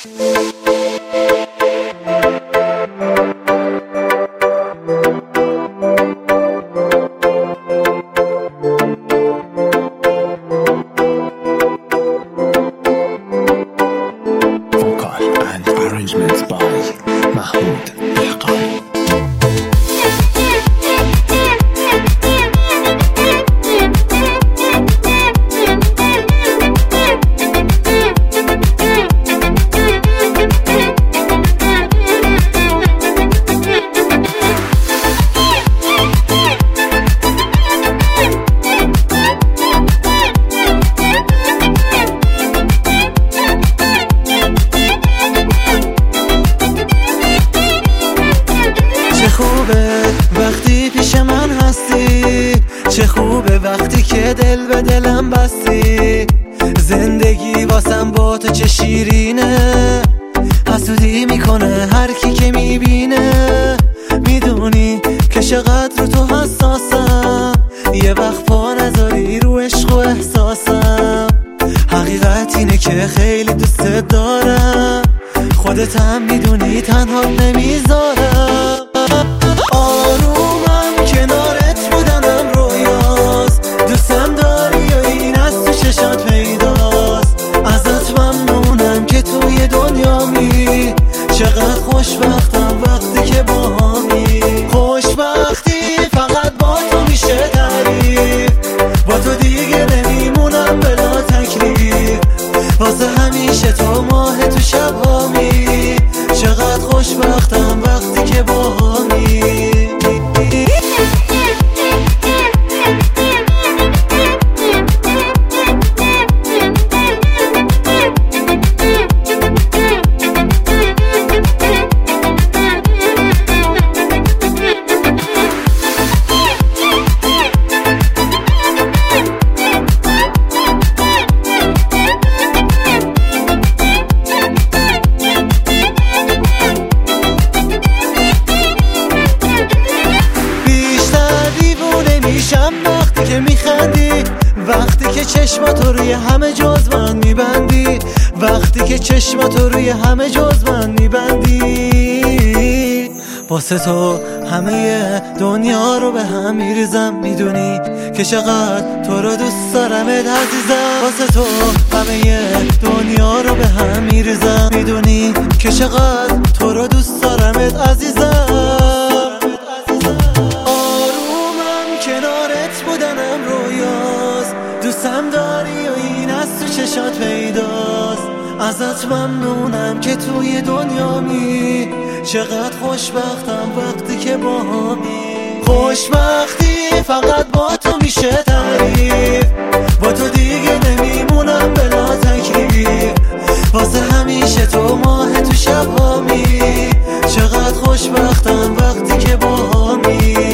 وقتی پیش من هستی، چه خوبه وقتی که دل به دلم بستی. زندگی واسم با تو چه شیرینه، حسودی میکنه هر کی که میبینه. میدونی که چقدر رو تو حساسم، یه وقت پا نذاری رو عشق و احساسم. حقیقت اینه که خیلی دوست دارم، خودت هم میدونی تنها نمیذارم. آرومم کنارت بودنم رویاست، دوستم داری یا این از تو چشات پیداست. ازت ممنونم که توی دنیامی، چقدر خوشبختم وقتی که باهامی. خوشبختی فقط با تو میشه تعریف، با تو دیگه نمیمونم بلا تکلیف. واسه همیشه تو ماه تو شبامی، چقدر خوشبختم وقتی که باهامی. وقتی که میخندی، وقتی که چشماتو روی همه جز من میبندی، وقتی که چشماتو روی همه جز من میبندی. واسه تو همه دنیا رو به هم میریزم، میدونی که چقدر تو رو دوست دارمت عزیزم. واسه تو همه دنیا رو به هم میریزم، میدونی که چقدر تو رو دوست دارمت عزیزم. کنارت بودنم رویاست، دوستم داری و این از تو چشات پیداست. ازت ممنونم که توی دنیامی، چقدر خوشبختم وقتی که باهامی. خوشبختی فقط با تو میشه تعریف، با تو دیگه نمیمونم بلا تکلیف. واسه همیشه تو ماه تو شبامی، چقدر خوشبختم وقتی که باهامی.